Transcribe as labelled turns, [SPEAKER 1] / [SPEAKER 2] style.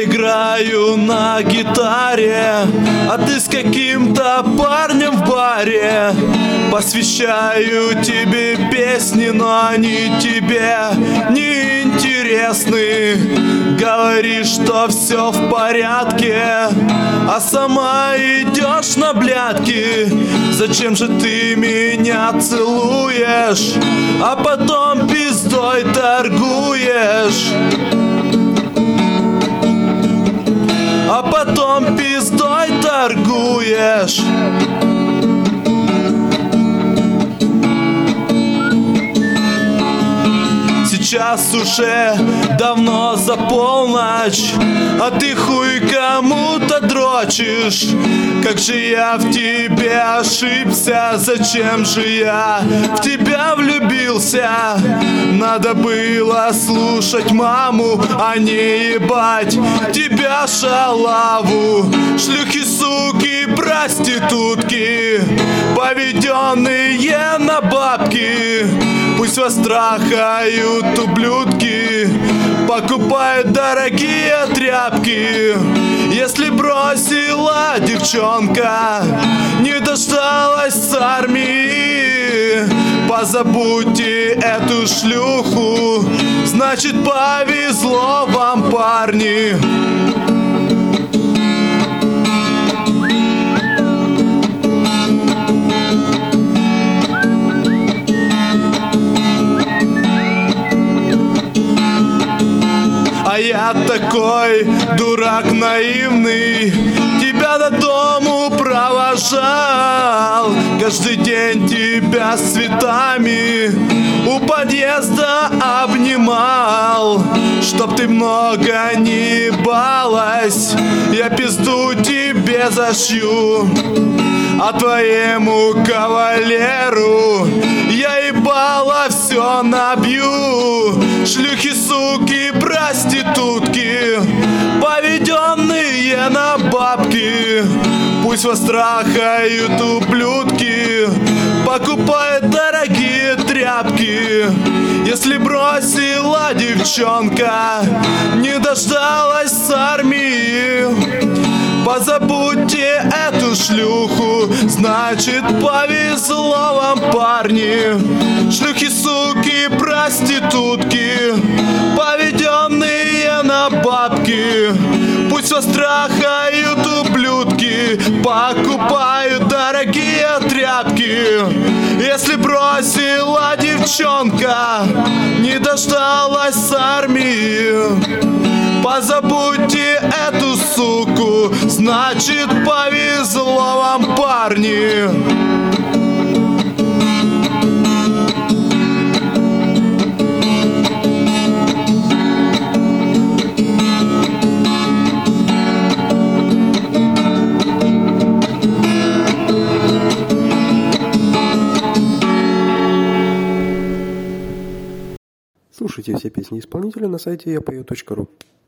[SPEAKER 1] я играю на гитаре, а ты с каким-то парнем в баре. Посвящаю тебе песни, но они тебе не интересны. Говоришь, что все в порядке, а сама идешь на блядки. Зачем же ты меня целуешь, а потом пиздой торгуешь? А потом пиздой торгуешь. Сейчас уже давно за полночь, а ты хуй кому-то дрочишь. Как же я в тебе ошибся, зачем же я в тебя влюбился? Надо было слушать маму, а не ебать тебя шалаву. Шлюхи, суки, проститутки, поведенные на бабки. Пусть вас трахают ублюдки, покупают дорогие тряпки. Если бросила девчонка, не дождалась с армии, позабудьте эту шлюху, значит повезло вам, парни. А я такой дурак наивный, тебя до дому провожал. Каждый день тебя с цветами у подъезда обнимал. Чтоб ты много не ебалась, я пизду тебе зашью. А твоему кавалеру я ебало все набью. Шлюхи, суки, проститутки, поведенные на бабки. Пусть вас трахают ублюдки, покупают дорогие тряпки. Если бросила девчонка, не дождалась с армии, позабудьте эту шлюху, значит повезло вам, парни. Шлюхи, суки, проститутки, поведенные на бабки. Пусть вас трахают ублюдки, покупают дорогие тряпки. Если бросила девчонка, не дождалась с армии, позабудьте эту суку, значит повезло вам, парни.
[SPEAKER 2] Слушайте все песни исполнителя на сайте yapою.ru.